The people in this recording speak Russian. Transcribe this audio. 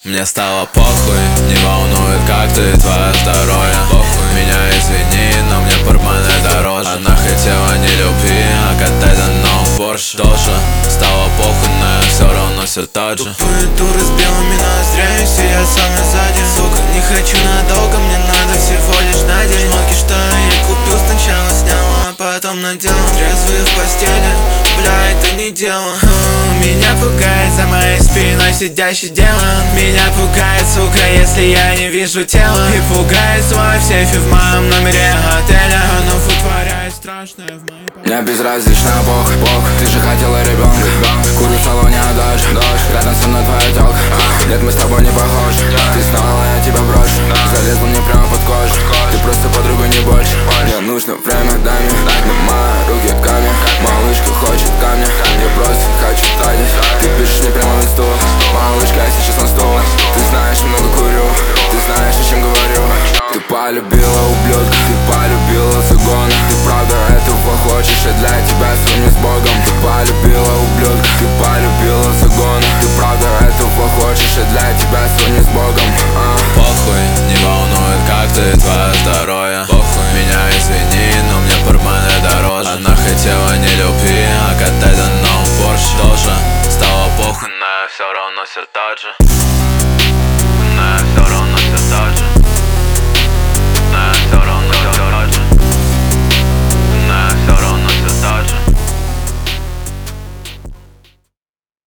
Мне стало похуй, не волнует, как ты, твое здоровье. Похуй, меня извини, но мне портмоне дороже. Она хотела не любви, а катать на новом Порше. Тоже стало похуй, но я все равно все тот же. Тупые туры с белыми ноздрями сидят со мной сзади. Сука, не хочу надолго, мне надо всего лишь на день. Шмотки, что я купил, сначала снял, а потом надел. Трезвый в постели, бля, это не дело. Меня пугает за моей спиной сидящий демон. Меня пугает, сука, если я не вижу тела. И пугает свой в сейфе в моем номере отеля. Оно вытворяет страшное в моей памяти. Мне безразлично, бог, ты же хотела ребенка. Курю в салоне, дождь, рядом со мной твоя тёлка. Нет, мы с тобой не похожи. Ты знала, я тебя брошу. Залезла мне прямо под кожу. Ты просто подруга, не больше. Мне нужно время, дай мне. Но мои руки камень. Малышка хочет камня. Я просто хочу тратить. Ты пишешь мне прямо в инсту. Малышка, я сейчас на стол. Ты знаешь, много курю. Ты знаешь, о чем говорю. Ты полюбила ублюдка. Ты полюбила загона. Ты правда этого хочешь, я для тебя суню с Богом. Ты полюбила ублюдка. Ты полюбила загона. Ты правда этого хочешь, я для тебя суню с Богом. Похуй, не волнует, как ты, твое здоровье. Похуй, меня извини, но мне портмоне дороже. Она хотела не любви, а катать на новом Порше. Тоже стало похуй, но я все равно все тот же.